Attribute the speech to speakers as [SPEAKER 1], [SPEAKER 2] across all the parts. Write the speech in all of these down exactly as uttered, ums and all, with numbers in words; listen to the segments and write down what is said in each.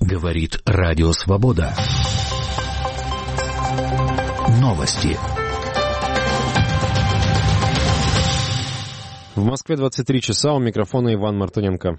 [SPEAKER 1] Говорит Радио Свобода. Новости.
[SPEAKER 2] В Москве двадцать три часа, у микрофона Иван Мартыненко.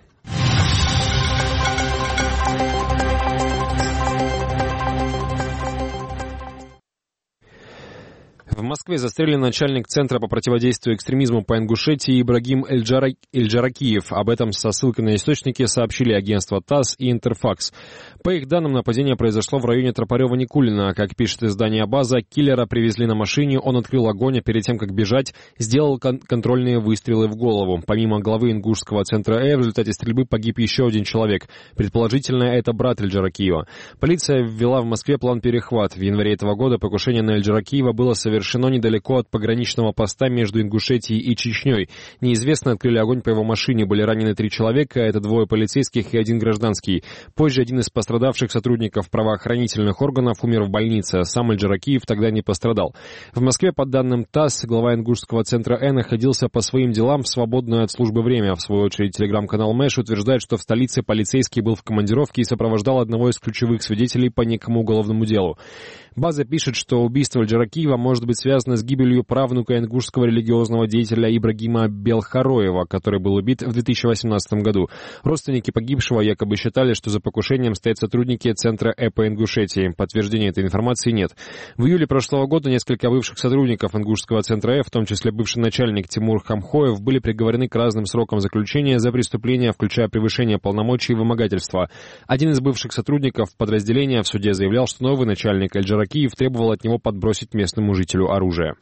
[SPEAKER 2] В Москве застрелен начальник Центра по противодействию экстремизму по Ингушетии Ибрагим Эльджаракиев. Об этом со ссылкой на источники сообщили агентства ТАСС и Интерфакс. По их данным, нападение произошло в районе Тропарева-Никулина. Как пишет издание «База», киллера привезли на машине, он открыл огонь, а перед тем, как бежать, сделал кон- контрольные выстрелы в голову. Помимо главы Ингушского центра Э, в результате стрельбы погиб еще один человек. Предположительно, это брат Эльджаракиева. Полиция ввела в Москве план «Перехват». В январе этого года покушение на Эльджаракиева было совершено недалеко от пограничного поста между Ингушетией и Чечней. Неизвестные открыли огонь по его машине. Были ранены три человека, это двое полицейских и один гражданский. Позже один из пострадавших сотрудников правоохранительных органов умер в больнице. Сам Эльджаракиев тогда не пострадал. В Москве, по данным ТАСС, глава Ингушского центра Э находился по своим делам в свободное от службы время. В свою очередь, телеграм-канал Мэш утверждает, что в столице полицейский был в командировке и сопровождал одного из ключевых свидетелей по некому уголовному делу. База пишет, что убийство Эльджаракиева может быть связано с гибелью правнука ингушского религиозного деятеля Ибрагима Белхароева, который был убит в две тысячи восемнадцатом году. Родственники погибшего якобы считали, что за покушением стоят сотрудники Центра Э по Ингушетии. Подтверждения этой информации нет. В июле прошлого года несколько бывших сотрудников Ингушского Центра Э, в том числе бывший начальник Тимур Хамхоев, были приговорены к разным срокам заключения за преступления, включая превышение полномочий и вымогательство. Один из бывших сотрудников подразделения в суде заявлял, что новый начальник Эльджаракиев Киев требовал от него подбросить местному жителю оружие.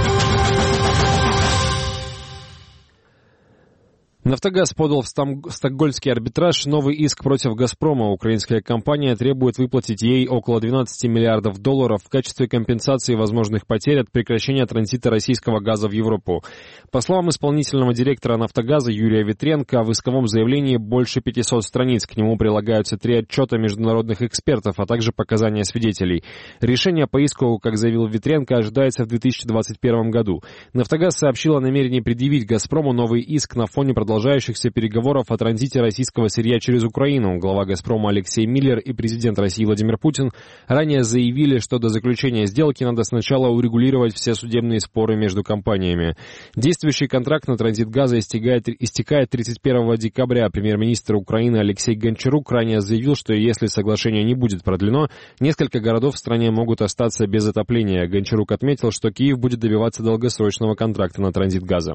[SPEAKER 2] «Нафтогаз» подал в стокгольмский арбитраж новый иск против «Газпрома». Украинская компания требует выплатить ей около двенадцати миллиардов долларов в качестве компенсации возможных потерь от прекращения транзита российского газа в Европу. По словам исполнительного директора «Нафтогаза» Юрия Ветренко, в исковом заявлении больше пятисот страниц. К нему прилагаются три отчета международных экспертов, а также показания свидетелей. Решение по иску, как заявил Ветренко, ожидается в две тысячи двадцать первом году. «Нафтогаз» сообщил о намерении предъявить «Газпрому» новый иск на фоне продолжения продолжающихся переговоров о транзите российского сырья через Украину. Глава «Газпрома» Алексей Миллер и президент России Владимир Путин ранее заявили, что до заключения сделки надо сначала урегулировать все судебные споры между компаниями. Действующий контракт на транзит газа истекает, истекает тридцать первого декабря. Премьер-министр Украины Алексей Гончарук ранее заявил, что если соглашение не будет продлено, несколько городов в стране могут остаться без отопления. Гончарук отметил, что Киев будет добиваться долгосрочного контракта на транзит газа.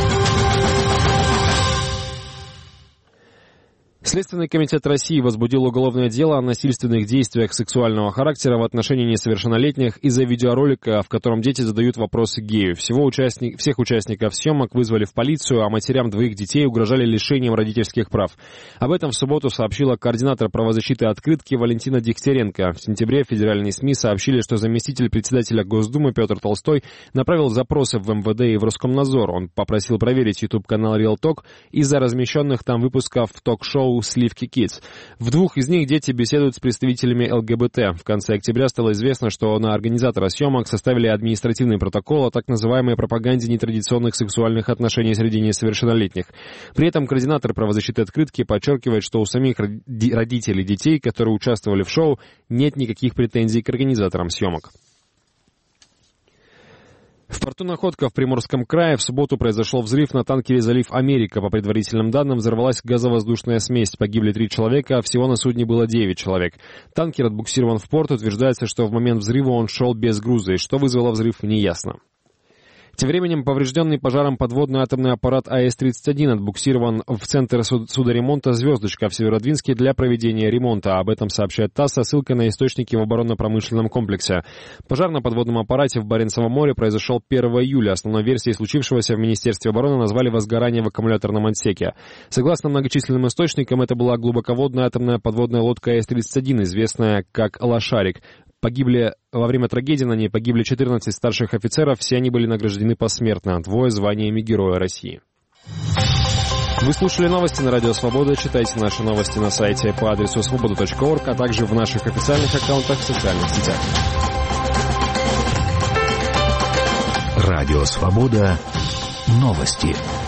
[SPEAKER 2] Следственный комитет России возбудил уголовное дело о насильственных действиях сексуального характера в отношении несовершеннолетних из-за видеоролика, в котором дети задают вопросы гею. Всего участник, всех участников съемок вызвали в полицию, а матерям двоих детей угрожали лишением родительских прав. Об этом в субботу сообщила координатор правозащиты «Открытки» Валентина Дегтяренко. В сентябре федеральные СМИ сообщили, что заместитель председателя Госдумы Петр Толстой направил запросы в эм вэ дэ и в Роскомнадзор. Он попросил проверить YouTube-канал Real Talk из-за размещенных там выпусков ток-шоу «Сливки Kids». В двух из них дети беседуют с представителями эл гэ бэ тэ. В конце октября стало известно, что на организатора съемок составили административный протокол о так называемой пропаганде нетрадиционных сексуальных отношений среди несовершеннолетних. При этом координатор правозащиты «Открытки» подчеркивает, что у самих родителей детей, которые участвовали в шоу, нет никаких претензий к организаторам съемок. В порту Находка в Приморском крае в субботу произошел взрыв на танкере «Залив Америка». По предварительным данным, взорвалась газовоздушная смесь. Погибли три человека, а всего на судне было девять человек. Танкер отбуксирован в порт. Утверждается, что в момент взрыва он шел без груза. И что вызвало взрыв, неясно. Тем временем поврежденный пожаром подводный атомный аппарат а эс тридцать один отбуксирован в центр судоремонта «Звездочка» в Северодвинске для проведения ремонта. Об этом сообщает ТАСС со ссылкой на источники в оборонно-промышленном комплексе. Пожар на подводном аппарате в Баренцевом море произошел первого июля. Основной версией случившегося в Министерстве обороны назвали возгорание в аккумуляторном отсеке. Согласно многочисленным источникам, это была глубоководная атомная подводная лодка а эс тридцать один, известная как «Лошарик». Погибли во время трагедии, на ней погибли четырнадцать старших офицеров, все они были награждены посмертно, двое званиями Героя России. Вы слушали новости на Радио Свобода. Читайте наши новости на сайте по адресу свобода точка орг, а также в наших официальных аккаунтах в социальных сетях.
[SPEAKER 1] Радио Свобода. Новости.